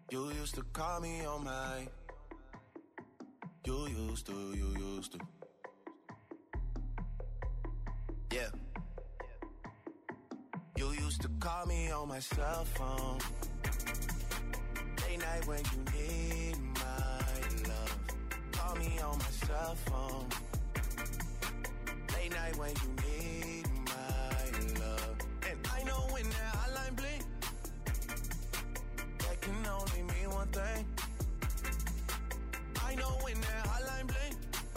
You used to call me on my. You used to. Yeah. You used to call me on my cell phone. Late night when you need my love. Call me on my cell phone. Late night when you need my love. And I know when that hotline blink, that can only mean one thing. I know when that hotline blink,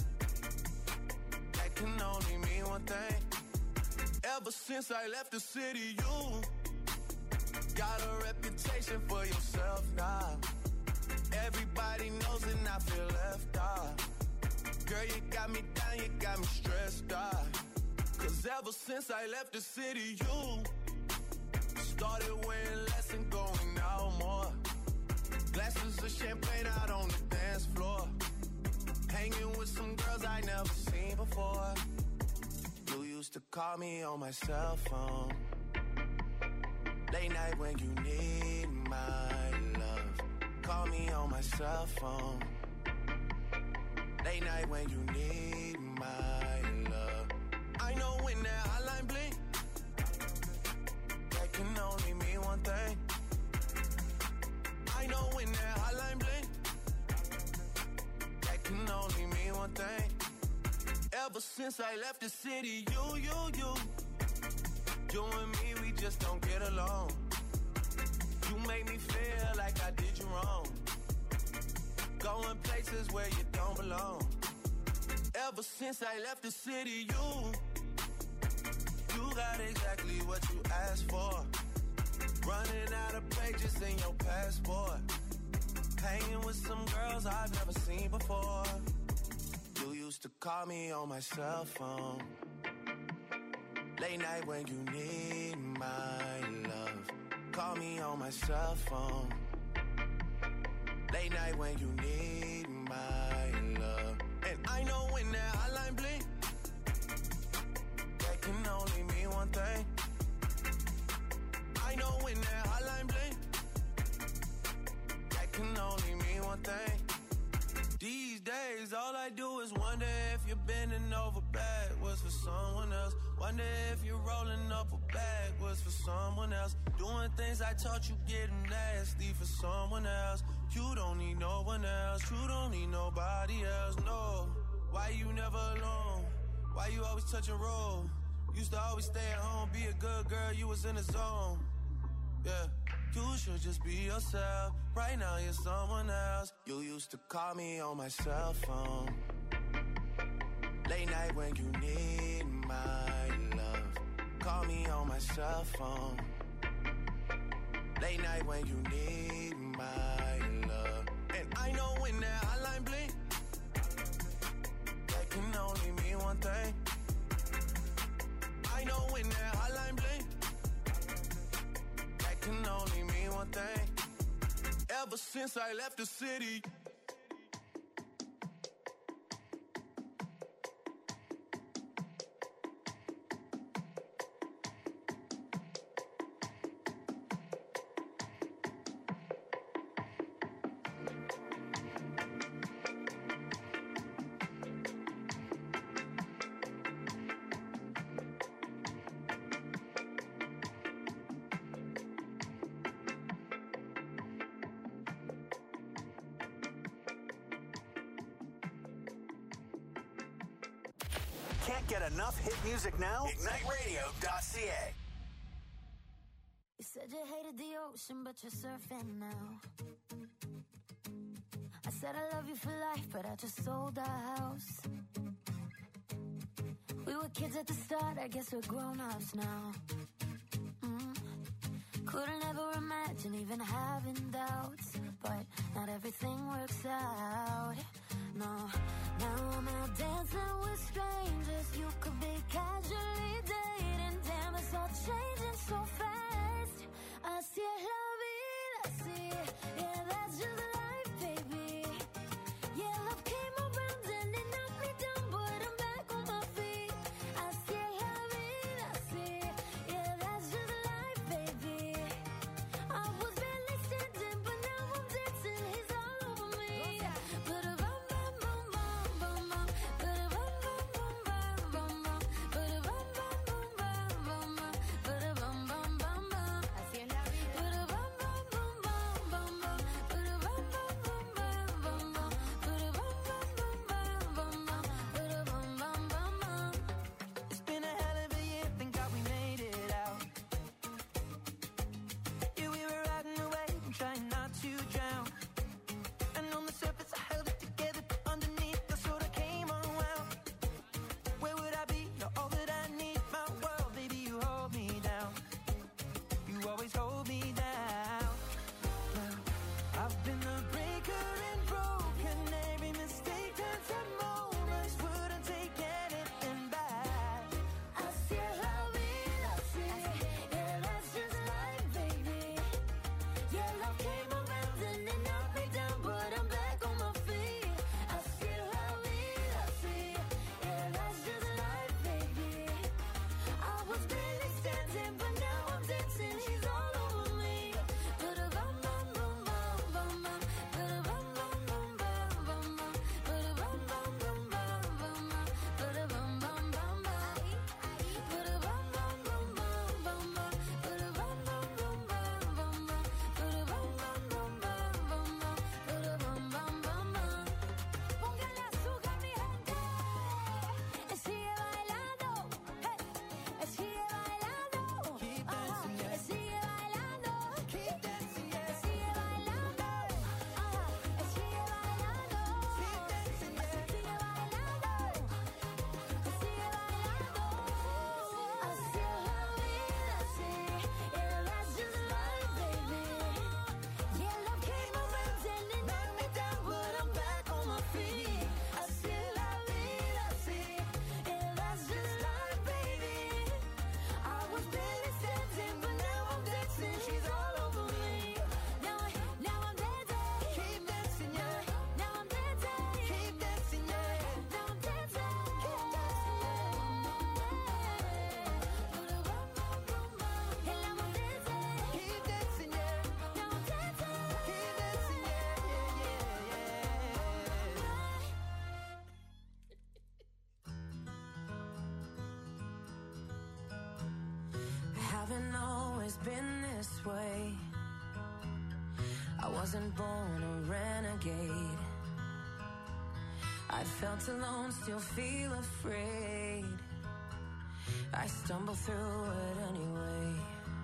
that can only mean one thing. Ever since I left the city, you got a reputation for yourself now. Everybody knows and I feel left out. Girl, you got me down, you got me stressed out. Cause ever since I left the city, you started wearing less and going out more. Glasses of champagne out on the dance floor. Hanging with some girls I never seen before. You used to call me on my cell phone. Late night when you need my love. Call me on my cell phone. Late night when you need my love. I know when that hotline blink, that can only mean one thing. I know when that hotline blink, that can only mean one thing. Ever since I left the city, you and me, we just don't get along. You make me feel like I did you wrong. Going places where you don't belong. Ever since I left the city, you got exactly what you asked for. Running out of pages in your passport. Hanging with some girls I've never seen before. You used to call me on my cell phone. Late night when you need my love. Call me on my cell phone. Late night when you need my love. And I know when that hotline blink, that can only mean one thing. I know when that hotline blink, that can only mean one thing. These days, all I do is wonder if you're bending over backwards for someone else. Wonder if you're rolling up a backwards for someone else. Doing things I taught you, getting nasty for someone else. You don't need no one else. You don't need nobody else, no. Why you never alone? Why you always touch and roll? Used to always stay at home, be a good girl, you was in the zone. Yeah, you should just be yourself. Right now you're someone else. You used to call me on my cell phone. Late night when you need my love. Call me on my cell phone. Late night when you need my love. And I know when that hotline blink, that can only mean one thing. I know when that hotline blink, that can only mean one thing. Ever since I left the city. Can't get enough hit music now? IgniteRadio.ca. You said you hated the ocean, but you're surfing now. I said I love you for life, but I just sold our house. We were kids at the start, I guess we're grown-ups now. Couldn't ever imagine even having doubts, but not everything works out. No, now I'm out dancing with strangers. You could be casually dating. Damn, it's all changing so fast. Así es la vida, así. Yeah, that's just life, baby. Yeah, love came around and it knocked me down, but I'm back on my feet. Así es la vida, así. Yeah, that's just life, baby. I was barely standing, but now I'm dancing. always been this way. I wasn't born a renegade. I felt alone, still feel afraid. I stumble through it anyway.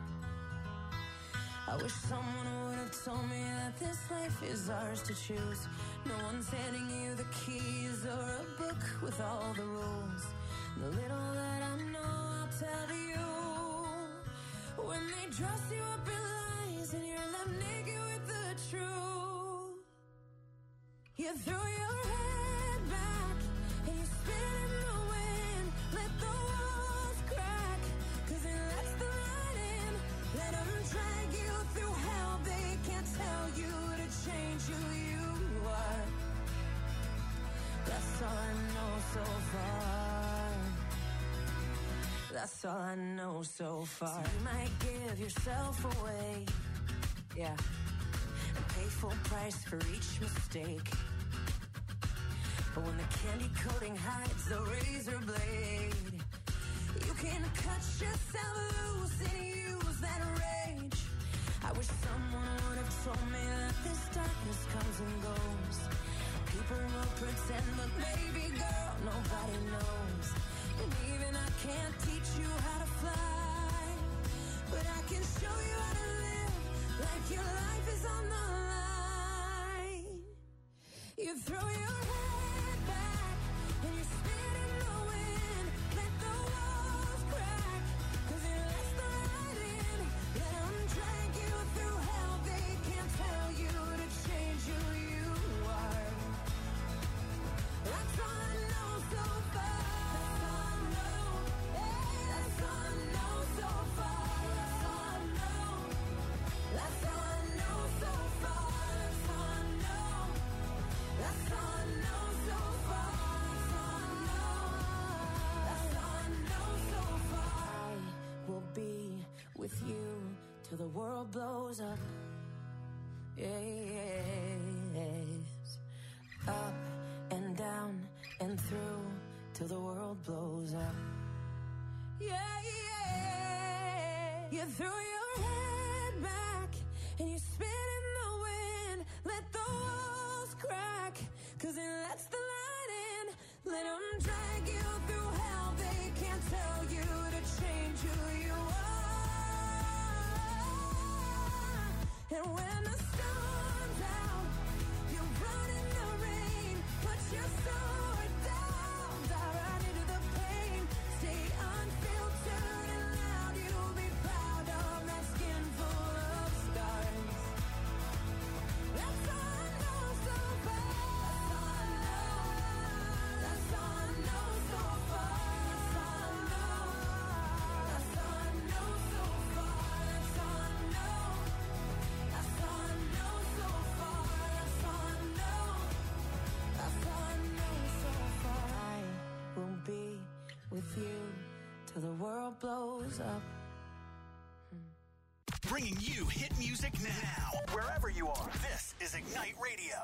I wish someone would have told me that this life is ours to choose. No one's handing you the keys or a book with all the rules. The little that I know I'll tell to you. When they dress you up in lies and you're left naked with the truth, you throw your head back and you spin in the wind. Let the walls crack, 'cause it lets the light in. Let them drag you through hell. They can't tell you to change who you are. That's all I know so far. That's all I know so far. So you might give yourself away, yeah, and pay full price for each mistake. But when the candy coating hides the razor blade, you can cut yourself loose and use that rage. I wish someone would have told me that this darkness comes and goes. People will pretend, but baby girl, nobody knows. And even I can't teach you how to fly, but I can show you how to live like your life is on the line. You throw your head back and you spin in the wind. Let the walls crack, 'cause it lets the light in. Let them drag you through hell. They can't tell you to change who you are. That's all I know so far. That's all I know so far. That's all I know. That's all I know so far. That's all I know. That's all I know so far. That's all I know so far. I will be with you till the world blows up. Yes. Up and down and through till the world blows up. Yeah, yeah. You throw your head back and you spin in the wind. Let the walls crack, 'cause it lets the light in. Let them drag you through hell. They can't tell you to change who you are. And when the sun's out, you run in the rain. Put your sword down, dive right into the pain. Stay unfiltered and loud. You'll be proud of that skin full of scars. That's all I know so far. That's all I know so far. That's all I know. That's all I know so far. That's all I know. That's all I know so far. That's all I know. That's all I know so far. I will be with you till the world blows up. Bringing you hit music now. Wherever you are, this is Ignite Radio.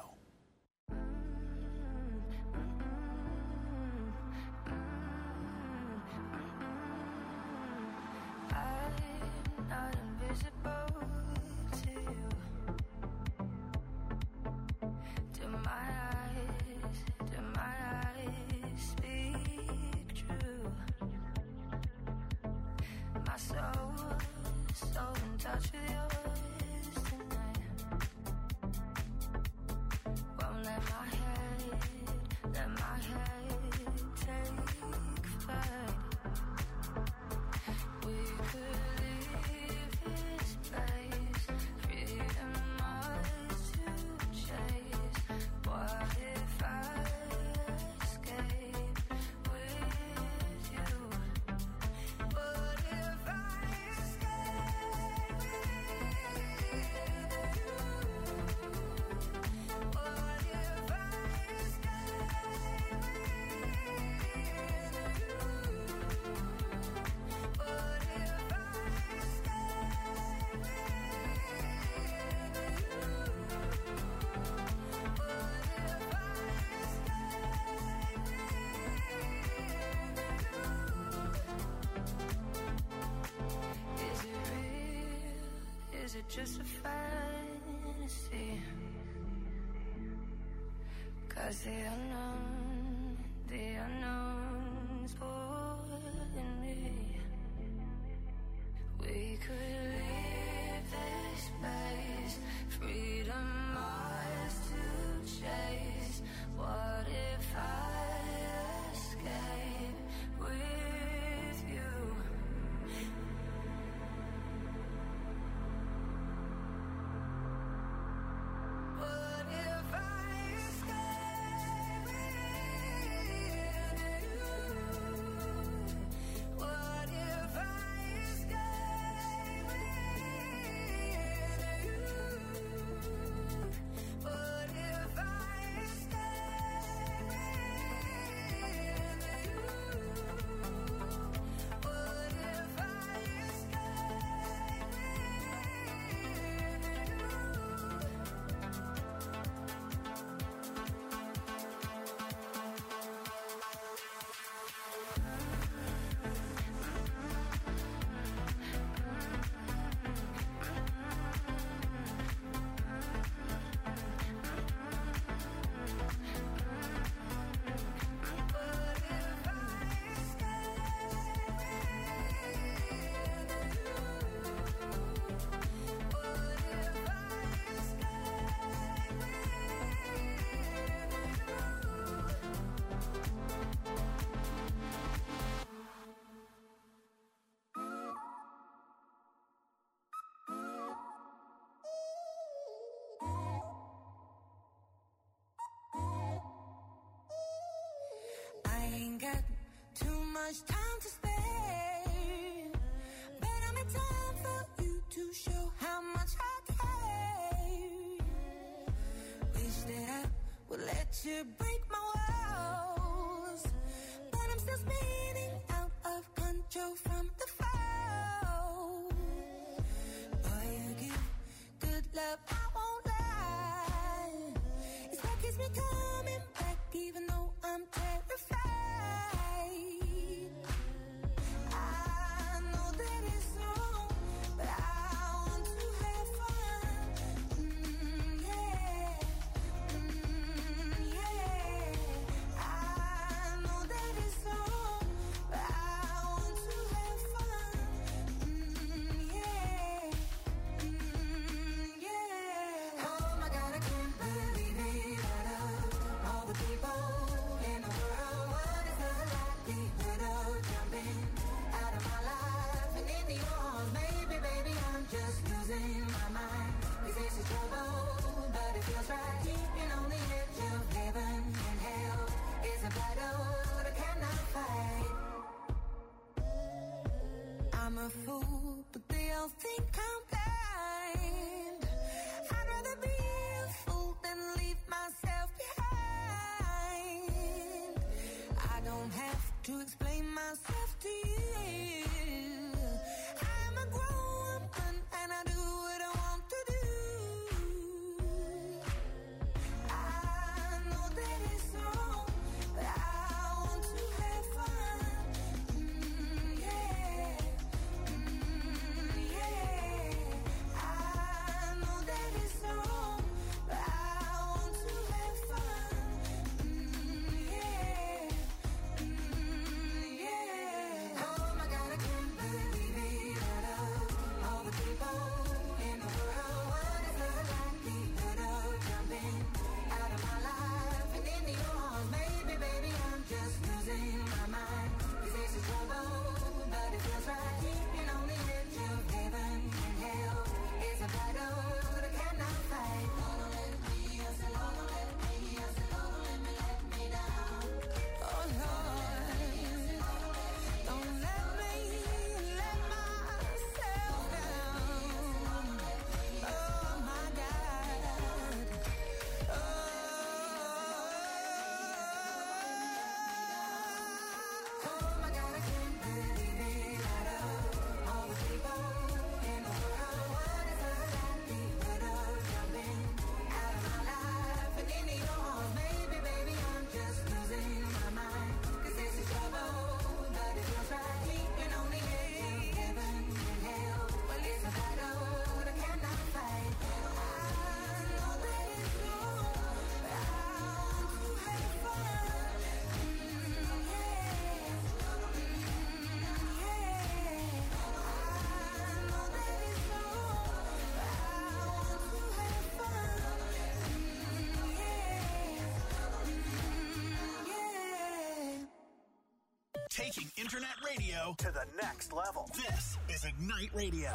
I'm not invisible to you. Do my eyes speak true? My soul's so in touch with yours tonight. Won't let my head take flight. We could leave this place, freedom ours to chase. What if I escape with you? What if I escape with you? it just a fantasy? 'Cause the unknown's pulling me. We could leave this place, freedom ours to chase. What if I escape with you? What if I escape with you? What if I escape with you? What if I escape with you? What if I escape got too much time to spare, but I'm in time for you to show how much I care. Wish that I would let you break my walls, but I'm still spinning out of control from the fall. Boy, you give good love, I won't lie. It's what keeps me coming back, even though I'm terrified. I'm a fool, but they all think I'm blind. I'd rather be a fool than leave myself behind. I don't have to explain myself to you. I'm a grown woman and I do what I want to do. I know that it's wrong, but I want to have fun. Yeah. I internet radio to the next level. This is Ignite Radio.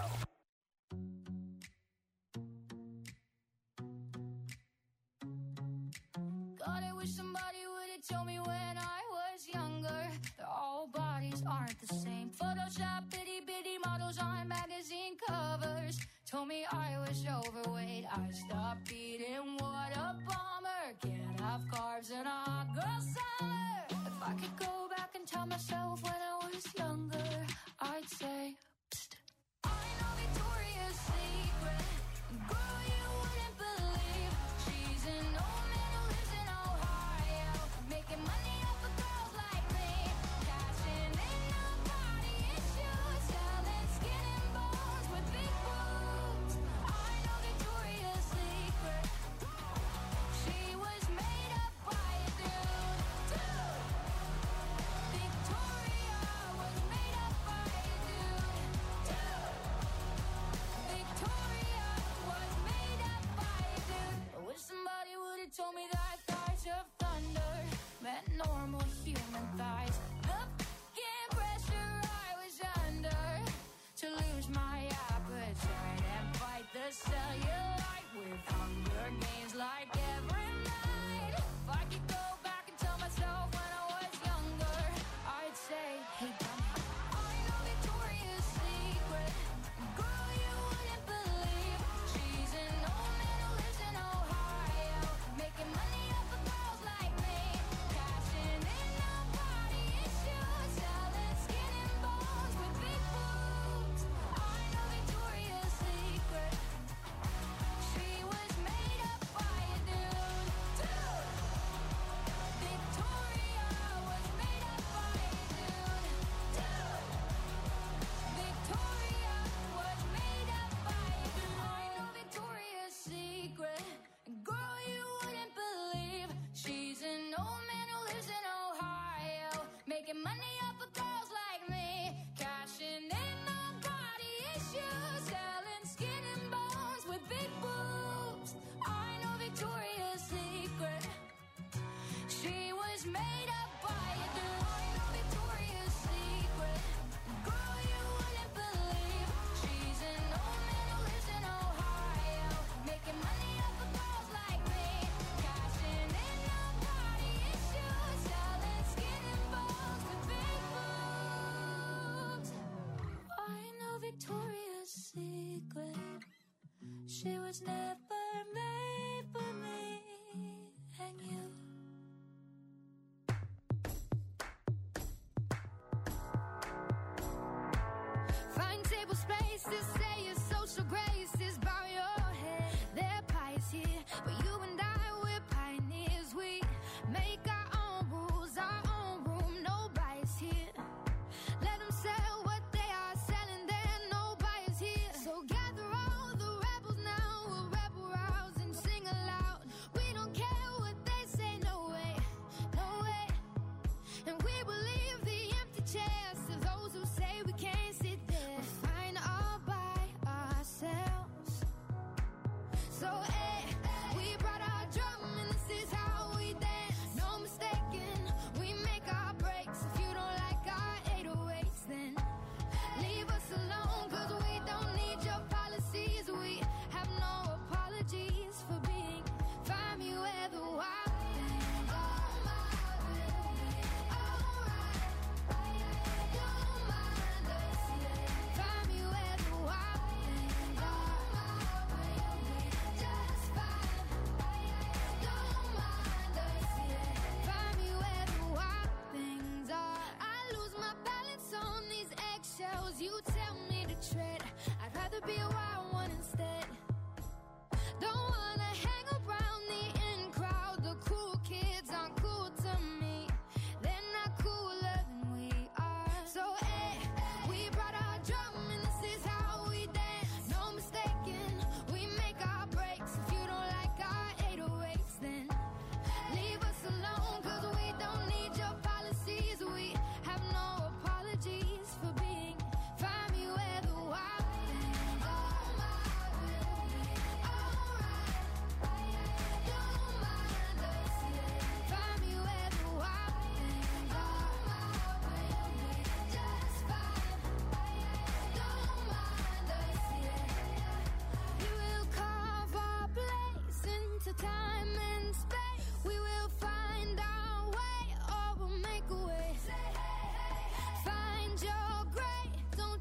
God, I wish somebody would have told me when I was younger that all bodies aren't the same. Photoshop itty bitty models on magazine covers told me I was overweight. I stopped eating, what a bummer. Can't have carbs in a hot girl summer. If I could go back and tell myself when I was younger, I'd say, psst, I know Victoria's Secret. Girl, you wouldn't believe she's an old man who lives in Ohio, making money off of girls like me, cashing in on body issues, selling skin and bones with big boobs. I know Victoria's Secret. She was made up by a dude. Victoria was made up by a dude. Victoria was made up by a dude. I wish somebody would have told me that thighs of thunder meant normal human thighs. The f***ing pressure I was under to lose my appetite and fight the cellulite with Hunger Games like every night. If I could go back and tell myself when I was younger, I'd say, hey, dummy, I know Victoria's Secret. Girl, you wouldn't believe she's an old man who lives in Ohio, making money off of girls like me, cashing in on body issues, selling skin and bones with big boobs. I know Victoria's Secret. She was made up by a dude. Victoria was made up by a dude. Victoria was made up by a dude. I know Victoria's Secret. Girl, you wouldn't believe she's an old man who lives in Ohio, making money off of girls like me, cashing in on body issues, selling skin and bones with big boobs. I know Victoria's Secret. She was made up by a dude. I know Victoria's Secret. Girl, you wouldn't believe she's an old man who lives in Ohio, making money off of girls like me, cashing in on body issues, selling skin and bones with big boobs. I know Victoria's Secret. She was never made for me and you. Find table spaces, say your social graces, bow your head. They're pies here, but you and I, we're pioneers. We make our own rules, our own room, nobody's here. Let them sell what they are selling there, nobody's here. So gather all the rebels now, we'll rebel rouse and sing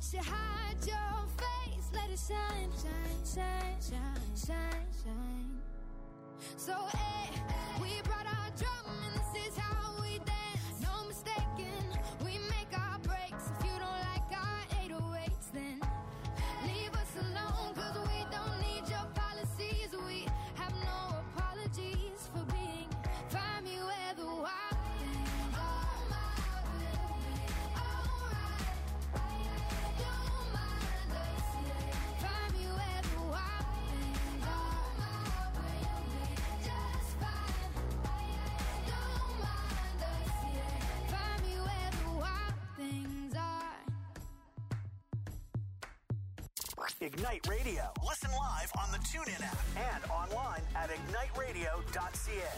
should hide your face, let it shine, shine, shine, shine, shine, shine. So, we brought our drum and this is how we dance. No mistaking, we make our breaks. If you don't like our 808s, then leave us alone, cause we don't need your policies. We have no apologies for being. Find me where the wild things are. Don't mind us. Find me where the wild things are. Just fine. Don't mind us. Find me where the wild things are. Ignite Radio. Listen live on the TuneIn app and online at igniteradio.ca.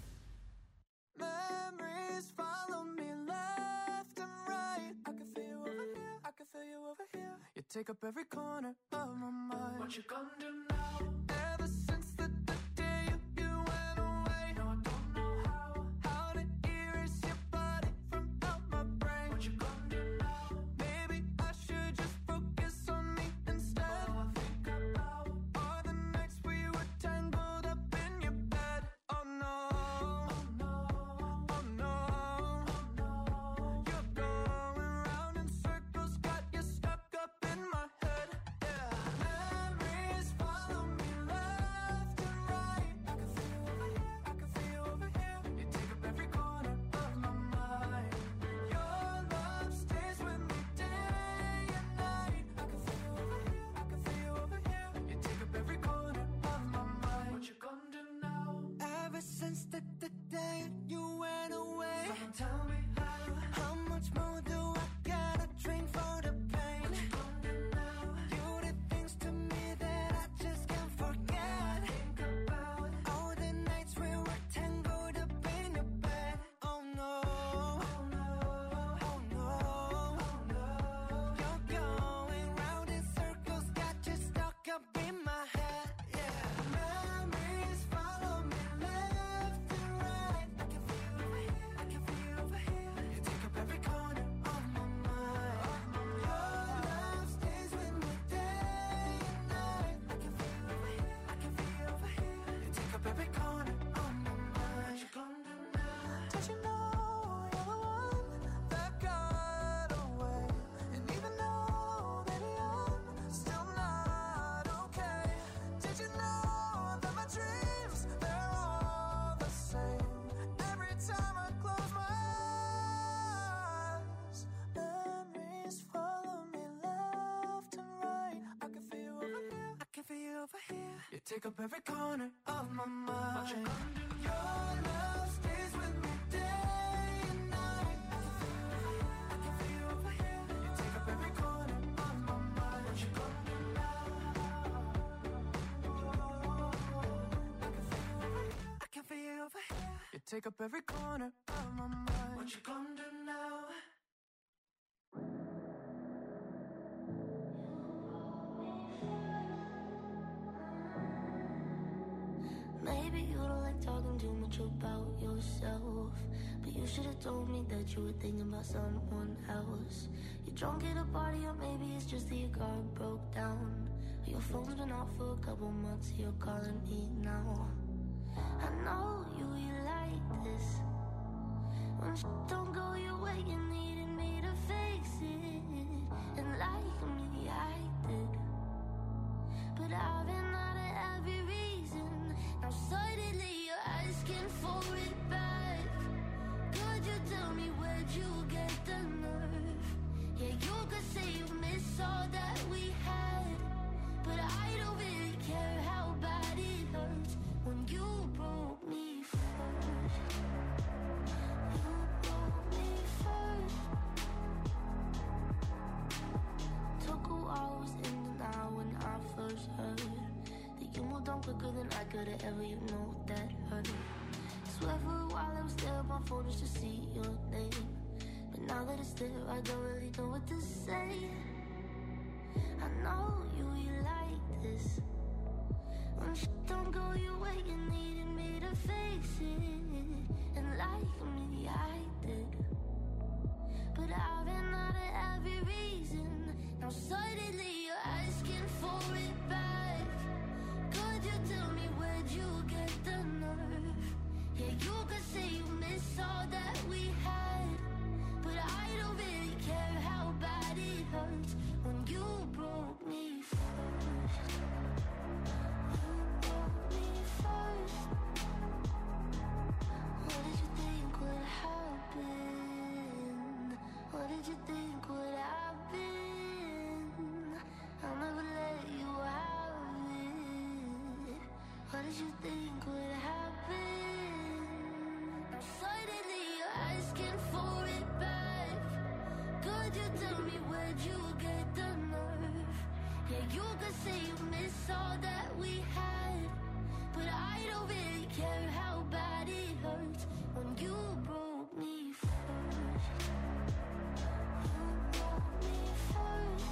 Memories follow me left and right. I can feel you over here, I can feel you over here. You take up every corner of my mind. What you gonna do now? Ever since the day you went away, no, I don't know how to erase your body from out my brain. What you gonna do now? Maybe I should just focus on me instead. All I think about are the nights we were tangled up in your bed. Oh no, oh no, oh no, oh no. You're going round in circles, got you stuck up in my head. Yeah, memories follow me left and right. I can feel you over here, I can feel you over here. You take up every corner of my mind. Your love stays with me day and night. I can feel you over here, I can feel you over here. You take up every corner of my mind. What you gonna do now? Ever since the day you went away, someone tell me how much more do I gotta drink for the pain? What you gonna do now? You did things to me that I just can't forget. Think about all the nights we were tangled up in your bed. Oh no, oh no, oh no, oh no. You're going round in circles, got you stuck up in my head. Yeah, memories follow me left and right. I can feel you over here, I can feel you over here. You take up every corner of my mind. Your love stays with me day and night. I can feel you over here, I can feel you over here. You take up every corner of my mind. What you gonna do now? Don't you know you're the one that got away? And even though, baby, I'm still not okay. Did you know that my dreams, they're all the same? Every time I close my eyes, memories follow me left and right. I can feel you over here, I can feel you over here. You take up every corner of my mind. What you gonna do? Your love stays with me day and night. I can feel you over here, I can feel you over here. You take up every corner of my mind. What you gonna do now? I can feel you over here. You take up every corner of my mind. What you gonna do now? Maybe you don't like talking too much about yourself, but you should have told me that you were thinking about someone else. You're drunk at a party, or maybe it's just that your car broke down. Your phone's been off for a couple months, you're calling me now. I know you like this. When shit don't go your way, you needed me to fix it. And like me, I did. But I've been out of every reason. Now suddenly you're asking for it back. Could you tell me where'd you get the nerve? Yeah, you could say you miss all that we had, but I don't really care how bad it hurts when you broke me first. You broke me first. Took a while, was in denial when I first heard that you moved on quicker than I could have ever, you know that hurt. Swear for a while I was there on my phone just to see your name, but now that it's there I don't really know what to say. I know you like this. When shit don't go your way, you needed me to fix it. And like me, I did. But I've been out of every reason. Now suddenly you're asking for it back. Could you tell me where'd you get the nerve? Yeah, you could say you miss all that we had, but I don't really care how bad it hurts when you broke me first. You broke me first. What did you think would happen? What did you think would happen? I'll never let you have it. What did you think would happen? Now suddenly you're asking for it back. Could you tell me where'd you get the nerve? Yeah, you could say you miss all that we had, but I don't really care how bad it hurts when you broke me first. You broke me first.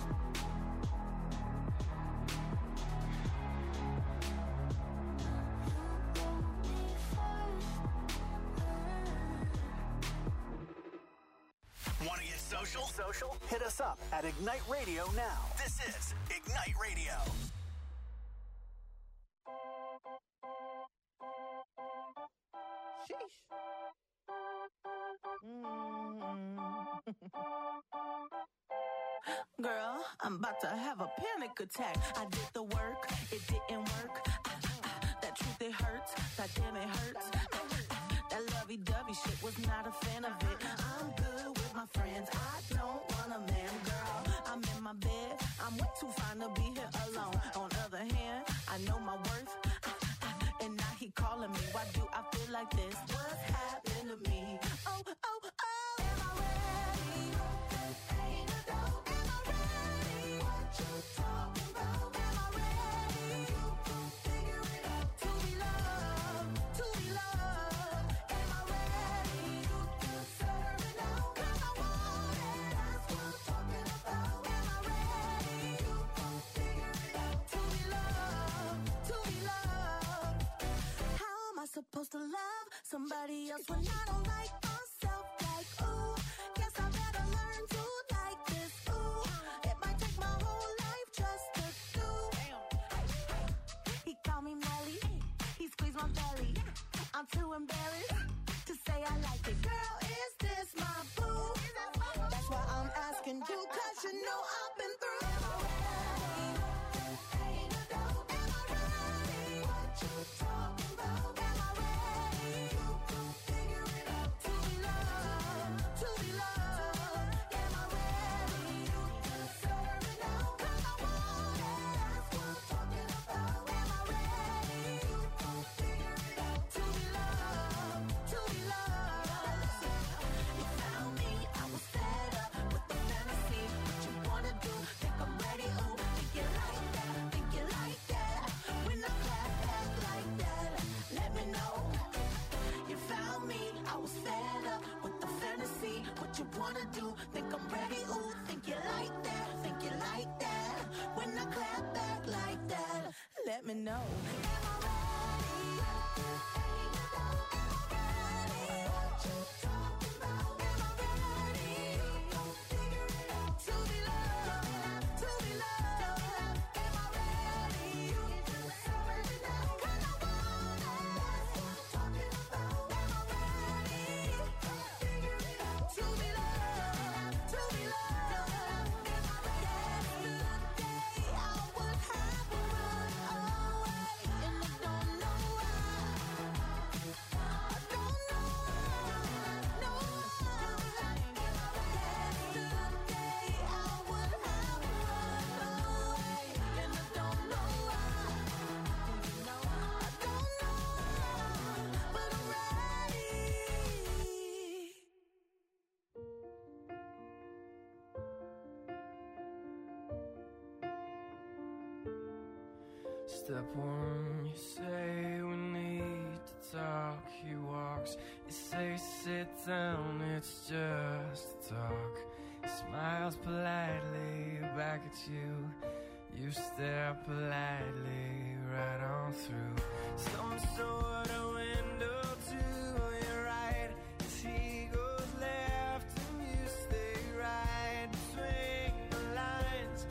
You broke me first. Want to get social? Hit us up at Ignite Radio now. This is Ignite Radio. Sheesh. Girl, I'm about to have a panic attack. I did the work, it didn't work. That truth, it hurts. That damn, it hurts. That lovey-dovey shit, was not a fan of it. I'm good with my friends. I don't want a man, girl. I'm in my bed. I'm way too fine to be here alone. On the other hand, I know my worth. And now he calling me. Why do I feel like this? What's happened to me? Oh, oh, oh. Am I ready? Ain't a doubt. Am I ready? What you talking about? Am I ready? You can figure it out. To be loved, to be loved. Am I ready? You can serve it out. 'Cause I want it. That's what I'm talking about. Am I ready? You can figure it out. To be loved, to be loved. How am I supposed to love somebody else when I don't like myself? Like, ooh, guess I better learn to like this. Ooh, it might take my whole life just to do. He called me Melly, he squeezed my belly. I'm too embarrassed to say I like it. Girl, is this my boo? That's why I'm asking you, 'cause you know I've been through. Am I ready? Ain't a doubt. Am I ready? What you talking about? Am I ready? You can figure it out. To be loved, to be loved. Am I ready? You can serve it out. 'Cause I want it. That's what I'm talking about. Am I ready? You can figure it out. To be loved, to be loved. You found me, I was fed up with the fantasy. What you wanna do? Think I'm ready? Ooh, think you like that? Think you like that? When I clap back like that, let me know. You found me, I was fed up with the fantasy. What you wanna do? Think I'm ready? Ooh, think you like that? Think you like that? When I clap back like that, let me know. Am I ready? Ain't a doubt. Am I ready? What you talking about? Am I ready? You gon' figure it out. To be loved, to be loved. Am I ready? You can serve it out. 'Cause I want it. That's what I'm talking about. Am I ready? You gon' figure it out. To be loved, to be loved. Am I ready? Yesterday I would have run away, and I don't know why. I don't know why. No. Yesterday I would have run away, and I don't know why. I don't know, but I'm ready. Step one, you say we need to talk. He walks, you say sit down, it's just talk. He smiles politely back at you. You stare politely right on through some sort of window to your right. As he goes left and you stay right between the lines.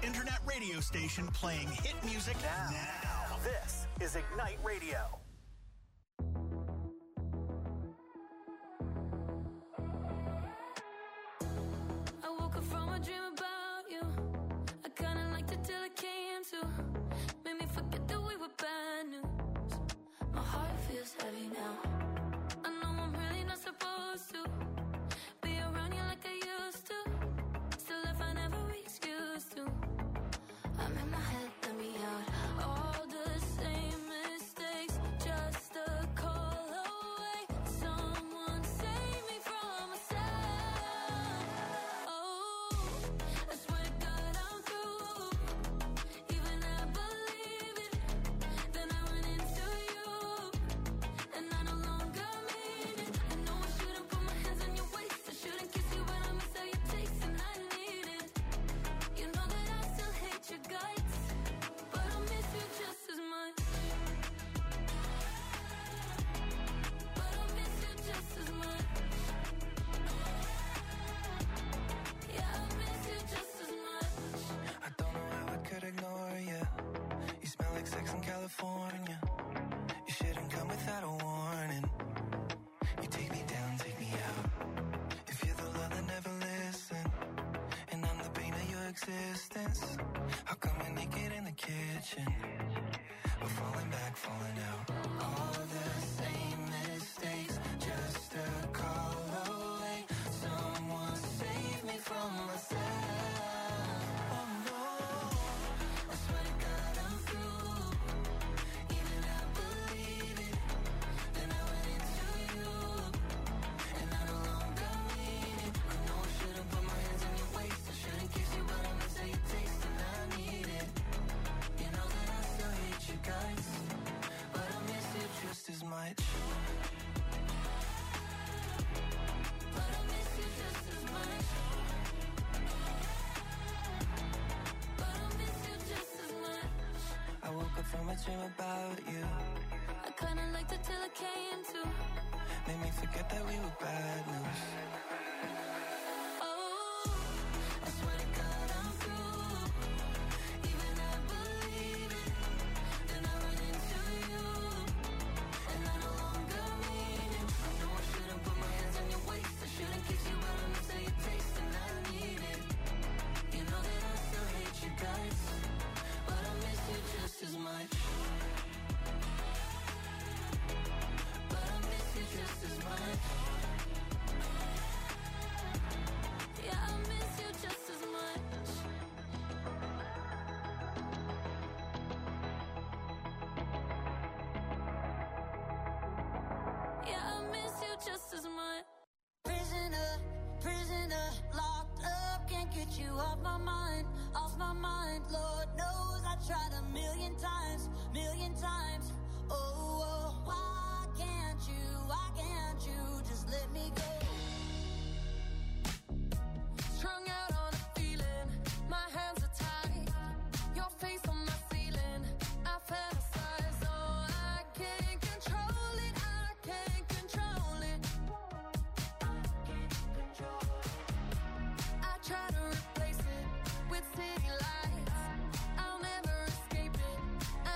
internet radio station playing hit music now. This is Ignite Radio. I woke up from a dream about you. I kinda liked it till it came to. Made me forget that we were bad news. My heart feels heavy now. I know I'm really not supposed to be around you like I used to. Still if I never excuse to. I'm in my head, let me out. All the same mistakes, just a call away. Someone save me from myself. Oh, I swear to God I'm through. Even I believe it. Then I went into you, and I no longer mean it. I know I shouldn't put my hands on your waist. I shouldn't kiss you, but I miss how you taste, and I need it. You know that I still hate your guts, but I miss you just as much. But I miss you just as much. Yeah, I miss you just as much. I don't know how I could ignore you. You smell like sex in California. You shouldn't come without a warning. You take me down, take me out. If you're the love that never listens, and I'm the pain of your existence, how come we're naked in the kitchen? We're falling back, falling out. All the same mistakes, just a call away. Someone save me from myself. Oh no, I swear to God I'm through. Even I believe it. Then I went into you, and I no longer mean it. I know I shouldn't put my hands on your waist. I shouldn't kiss you, but I miss how you taste, and I need it. You know that I still hate you guys, but I miss you just as much. But I miss you just as much. But I miss you just as much. I woke up from a dream about you. I kinda liked it till it came to. Made me forget that we were bad news. Oh, I swear to God I'm through. Even I believe it. Then I went into you, and I no longer mean it. I know I shouldn't put my hands on your waist. I shouldn't kiss you, but I miss how you taste, and I need it. You know that I still hate you guys, but I miss you just as much. But I miss you just as much. Yeah, I miss you just as much. Yeah, I miss you just as much. Prisoner, prisoner, locked up, can't get you off my mind, off my mind. Lord knows I tried a million times, million times. Oh, oh, why can't you just let me go? Strung out on a feeling, my hands are tied, your face on my ceiling, I fantasize, oh, I can't control it, I can't control it. I try to replace it with city lights, I'll never escape it,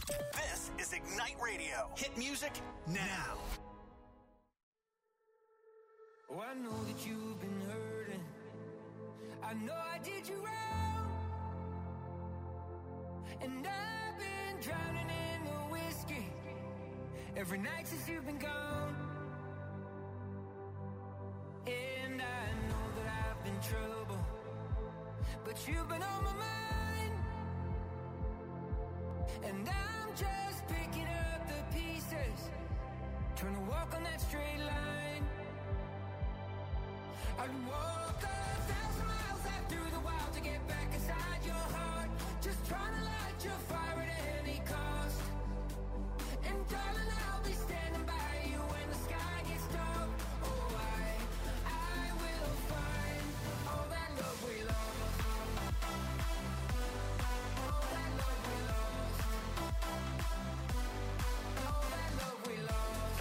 This is Ignite Radio. Hit music now. Oh, I know that you've been hurting. I know I did you wrong. And I've been drowning in the whiskey every night since you've been gone. And I know that I've been trouble, but you've been on my mind. And I'm just picking up the pieces, trying to walk on that straight line. I'd walk 1,000 miles out through the wild to get back inside your heart, just trying to light your fire at any cost. And darling, I'll be standing by you when the sky gets dark. Oh, I will find all that love we lost. All that love we lost. All that love we lost.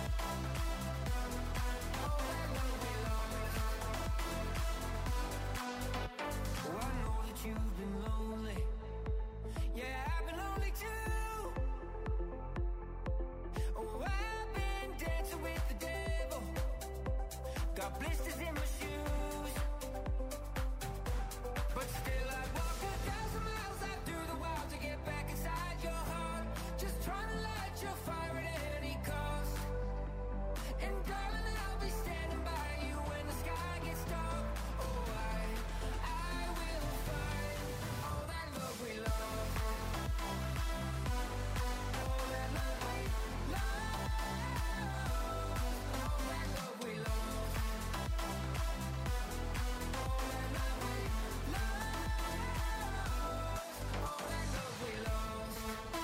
All that love we lost. Oh, I know that you've been lonely. Yeah, I've been lonely too. Oh, I've been dancing with the devil. Got blisters in my shoes. But still I'd walk 1,000 miles out through the wild to get back inside your heart, just trying to light your fire at any cost. And darling, I'll be standing by you when the sky gets dark. Oh, I will find all that love we lost. All that love we lost. All that love we lost. All that love we lost. All that love we lost.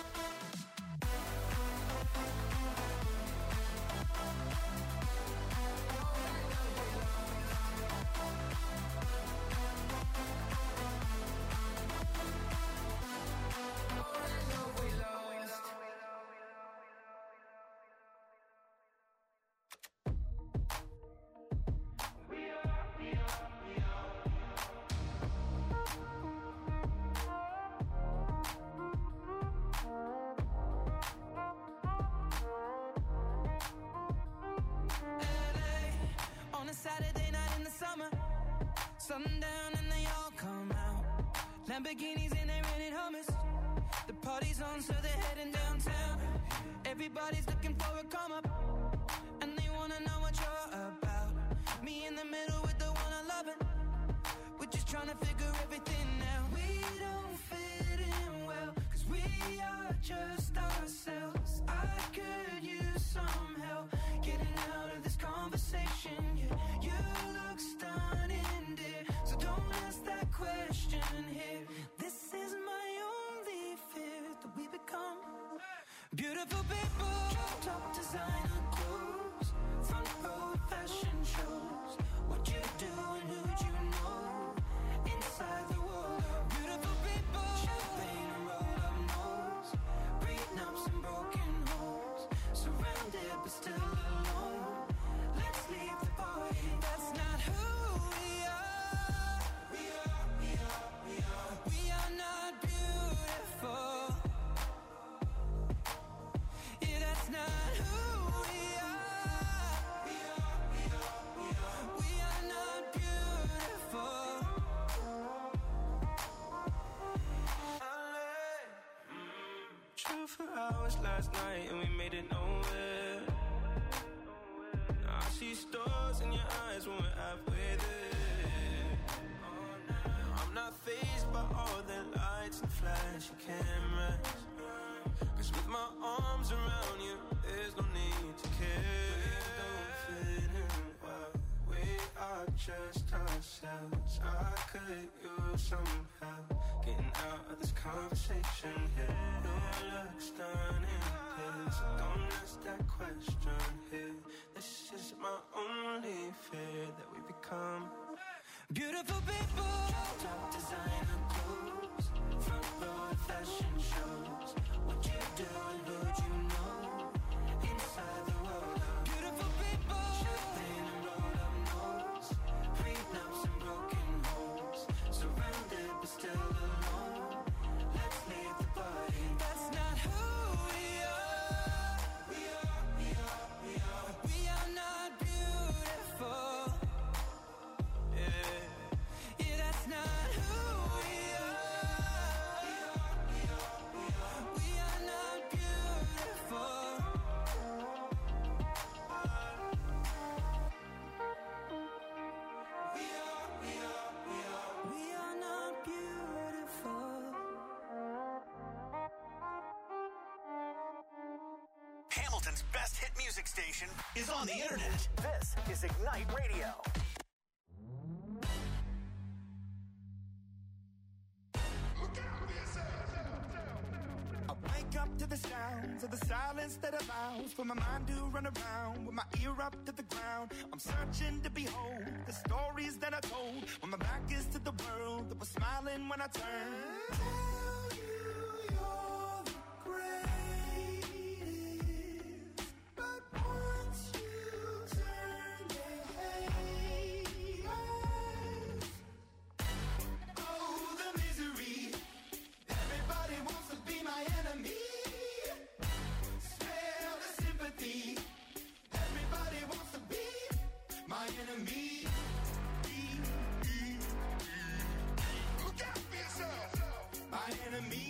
All that love we lost. LA, on a Saturday night in the summer, sundown and they all come out. Lamborghinis and they rented hummus. The party's on, so they're heading downtown. Everybody's looking for a come up, and they wanna know what you're about. Me in the middle with the one I love, we're just trying to figure everything out. We don't fit in well, 'cause we are just ourselves. I could use some help getting out of this conversation. Yeah, you look stunning, dear, so don't ask that question here. This is my only fear, that we become beautiful people. Top designer clothes, front row fashion shows. What you do and who'd you know inside the world of beautiful people. Champagne and rolled up nose, prenups and broken homes. Surrounded but still alone. Let's leave the party. That's not who we are. We are not beautiful. Yeah, that's not who we are. We are not beautiful. Drove for hours last night and we made it nowhere. Now I see stars in your eyes when we're halfway there. I'm not fazed by all the lights and flashy cameras, 'cause with my arms around you, there's no need to care. We don't fit in well, we are just ourselves. I could use some help getting out of this conversation here. You look stunning, please, so don't ask that question here. This is my only fear, that we become Beautiful people. Top designer clothes, front row fashion shows. What you do and who'd you know inside the world of beautiful people. Champagne and rolled up nose, prenups and broken homes. Surrounded but still alone. Let's leave the party. That's not who Hamilton's best hit music station is on the internet. This is Ignite Radio. I wake up to the sounds of the silence that allows for my mind to run around with my ear up to the ground. I'm searching to behold the stories that I told when my back is to the world that was smiling when I turned. Tell you you're the greatest, but once you turn, they hate us. Oh, the misery. Everybody wants to be my enemy. Smell the sympathy. Everybody wants to be my enemy. Look out for yourself. My enemy.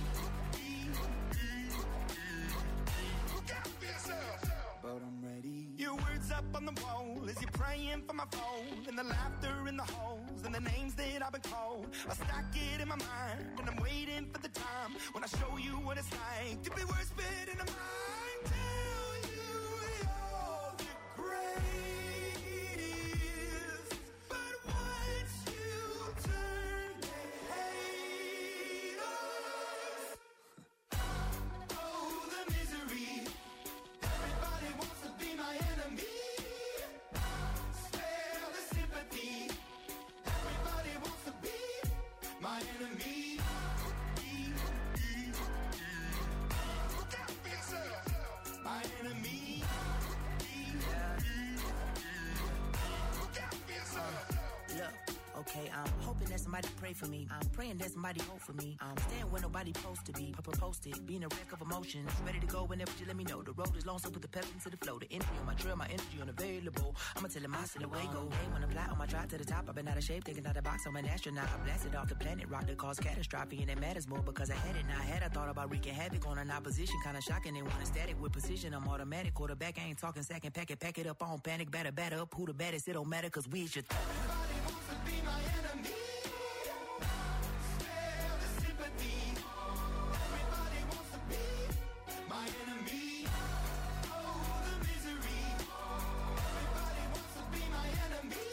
Look out for yourself. But I'm ready. Your words up on the wall as you're praying for my phone, and the laughter in the halls and the names that I've been called. I stack it in my mind and I'm waiting for the time when I show you what it's like to be worse fit in a mind. Tell you you're the greatest, but once you turn, they hate us. Oh, the misery. Everybody wants to be my enemy. Spare the sympathy. Everybody wants to be my enemy. Look out for yourself. My enemy. Look out for yourself. Look, okay, I'm hoping that somebody pray for me. I'm praying that somebody hope for me. I'm staying where nobody supposed to be. Posted, being a wreck of emotions. Ready to go whenever you let me know. The road is long, so put the pedal into the flow. The energy on my trail, my energy unavailable. I'ma tell him my silhouette go. Hey, when I'm fly on my drive to the top, I've been out of shape, thinking out the box. I'm an astronaut. I blasted off the planet, rock that caused catastrophe, and it matters more because I had it. Now I had, I thought about wreaking havoc on an opposition, kinda shocking. They want a static with precision. I'm automatic, quarterback. I ain't talking second, pack it up on panic, batter up. Who the baddest? It don't matter, cause we should. Everybody wants to be my enemy. Spare the sympathy. Everybody wants to be my enemy. Oh, the misery. Everybody wants to be my enemy.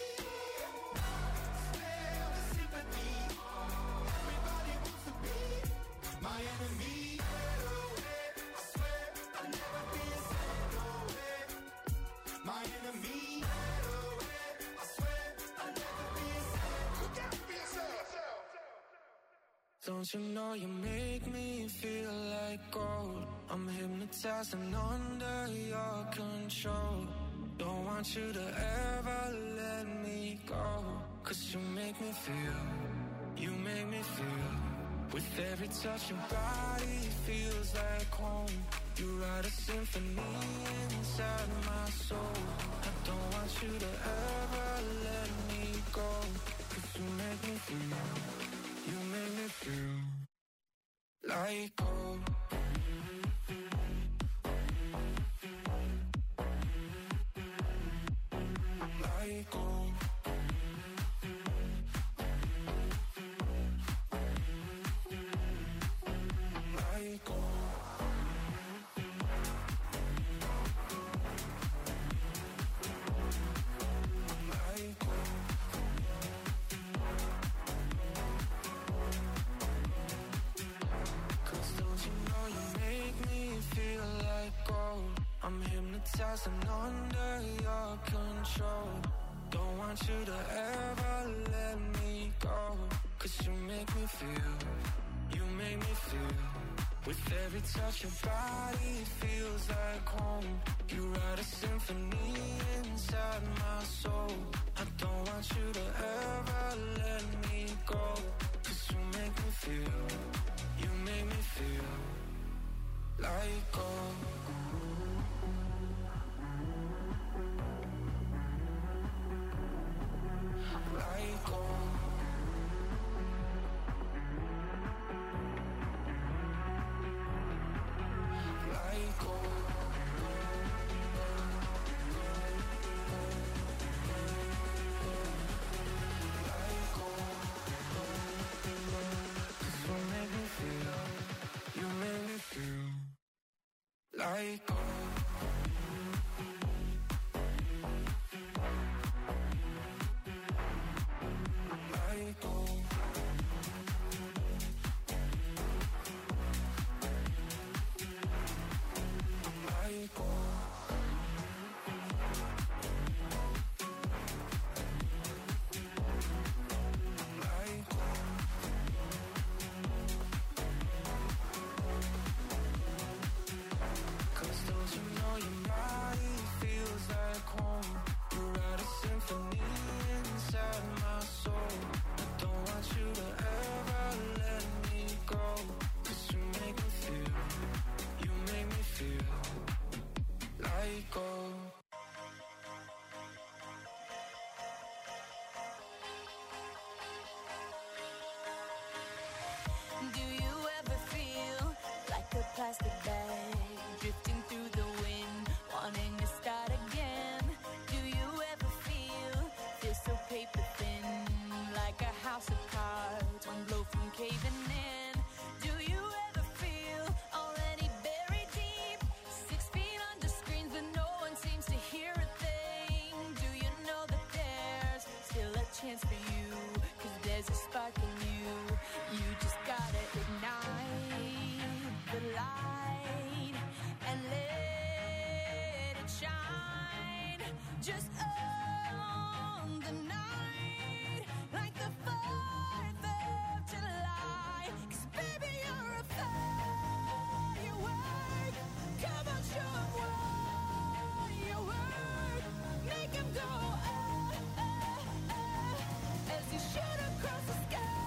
Spare the sympathy. Everybody wants to be my enemy. I swear I'll never be a my enemy. I swear I'll never be a look out for yourself. Don't you know you make me feel like gold? I'm hypnotized and under your control. Don't want you to ever let me go, cause you make me feel. With every touch your body feels like home. You write a symphony inside my soul. I don't want you to ever let me go, cause you make me feel like gold. Like gold. Like gold. Like gold. Cause don't you know you make me feel like gold? I'm hypnotized and under your control. Don't want you to ever let me go, cause you make me feel. With every touch your body feels like home. You write a symphony inside my soul. I don't want you to ever let me go, cause you make me feel like gold. Like gold. Like gold. Like gold. 'Cause you make me feel like gold. just on the night, like the 4th of July. 'Cause baby, you're a firework. Come on, show 'em what you work. Make 'em go, as you shoot across the sky.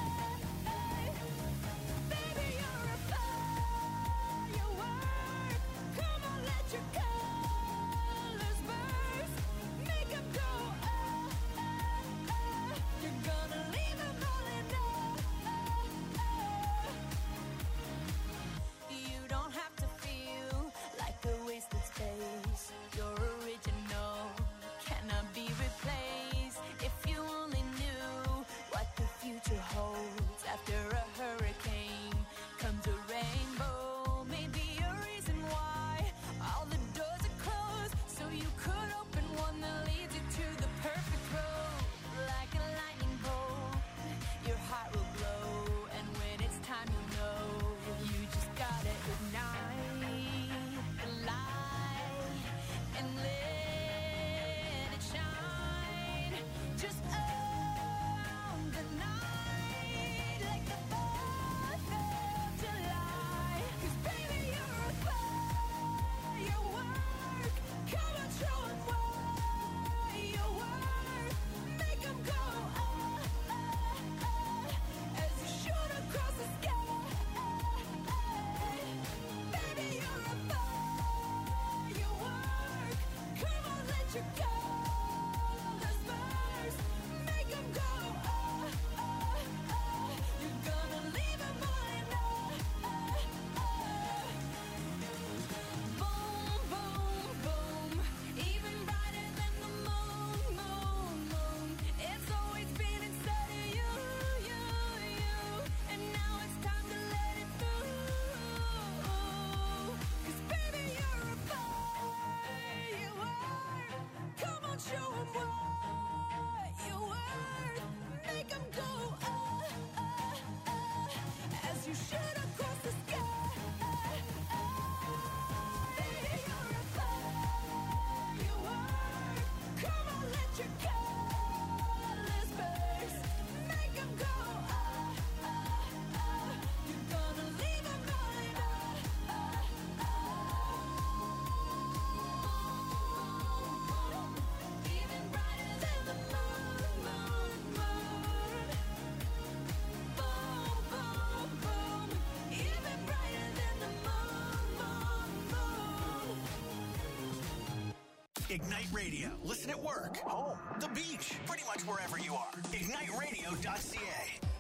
Baby, you're a firework. Come on, let your colors burst. Make 'em go, you're gonna leave 'em all in You don't have to feel like a wasted space. You're original, cannot be replaced. If you only knew what the future holds. After a hurricane comes a rainbow. Maybe a reason why all the doors are closed, so you could open one that leads you to the perfect road. Like a lightning bolt, your heart will glow, and when it's time you'll know. You just gotta ignite the light and let it shine. Just on the night, like the 4th of July. 'Cause baby, you're a firework. Come on, show 'em what you work. Make 'em go, as you shoot across the sky. Baby, you're a firework. Come on, let your colors burst. Make 'em go, you're gonna leave 'em all in Boom, boom, boom. Even brighter than the moon, moon, moon. It's always been inside of you, you, you. And now it's time to let it through. 'Cause baby, you're a firework. Come on, show 'em what you work. Make 'em go, as you shoot across the sky. Baby, you're a firework. Come on, let your colors burst. Make 'em go, you're gonna leave 'em all in Even brighter than the moon, moon, moon. Boom, boom, boom. Even brighter than the moon, moon, moon. Ignite Radio. Listen at work, home, the beach, pretty much wherever you are. IgniteRadio.ca.